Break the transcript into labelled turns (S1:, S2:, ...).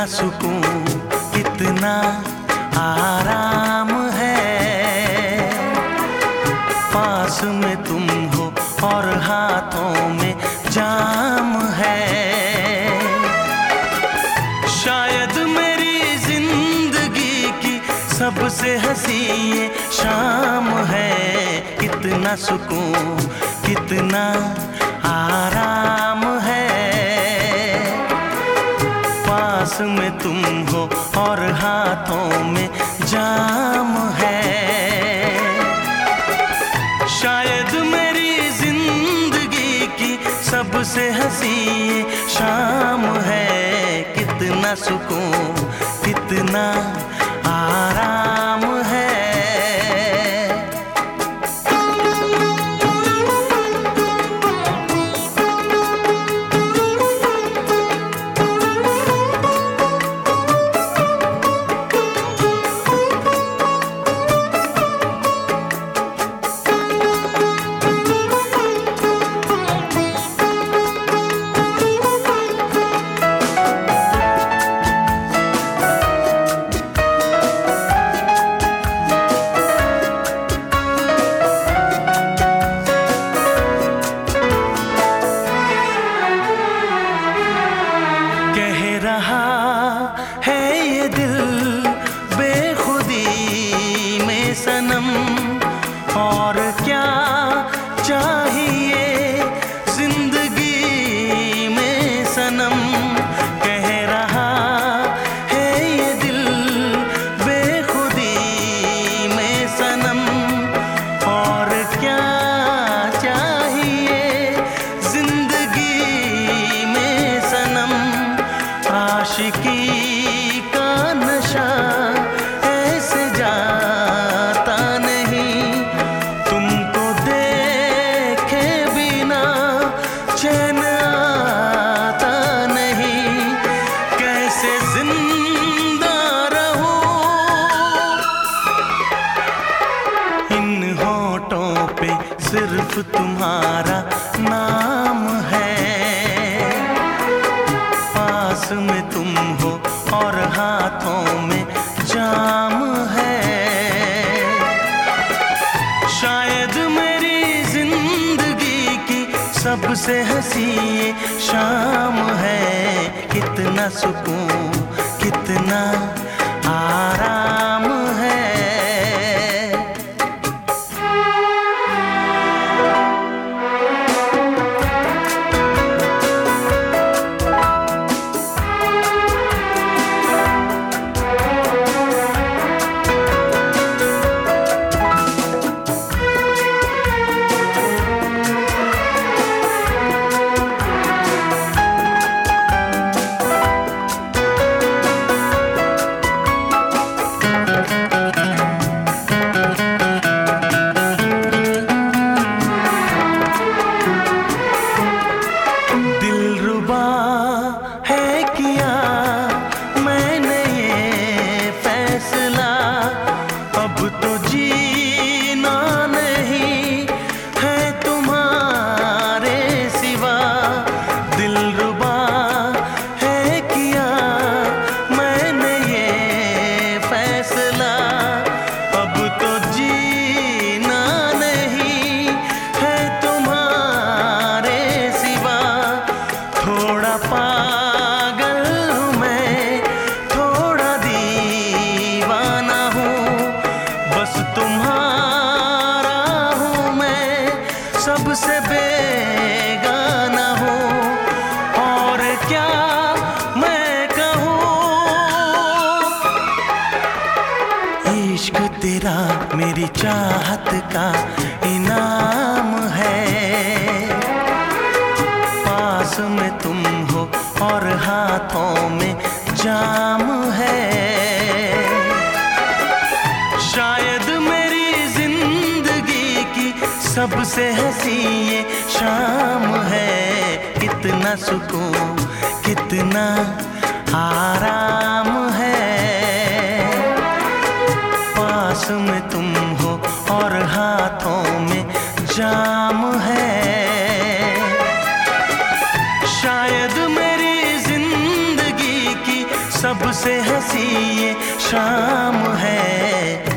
S1: सुकून, कितना आराम है। पास में तुम हो और हाथों में जाम है। शायद मेरी जिंदगी की सबसे हंसी ये शाम है। कितना सुकून, कितना आराम है। पास में तुम हो और हाथों में जाम है। शायद मेरी जिंदगी की सबसे हंसी ये शाम है। कितना सुकून, कितना आराम है। है ये दिल बेखुदी में सनम, और क्या चाहिए जिंदगी में सनम। कह रहा है ये दिल बेखुदी में सनम, और क्या चाहिए जिंदगी में सनम। आशिकी का नशा ऐसे जाता नहीं, तुमको देखे बिना चैन आता नहीं। कैसे जिंदा रहूं इन होठों पे सिर्फ तुम्हारा नाम है। पास में तुम हो और हाथों में जाम है। शायद मेरी जिंदगी की सबसे हंसी ये शाम है। कितना सुकून, कितना आराम है। पागल हूँ मैं, थोड़ा दीवाना हूँ, बस तुम्हारा हूँ मैं, सबसे बेगाना हूँ। और क्या मैं कहूँ, इश्क तेरा मेरी चाहत का इनाम है। पास में तुम हो और हाथों में जाम है। शायद मेरी जिंदगी की सबसे हंसी ये शाम है। कितना सुकून, कितना आराम है। पास में तुम हो और हाथों में जाम है। शायद मेरी जिंदगी की सबसे हंसी ये शाम है।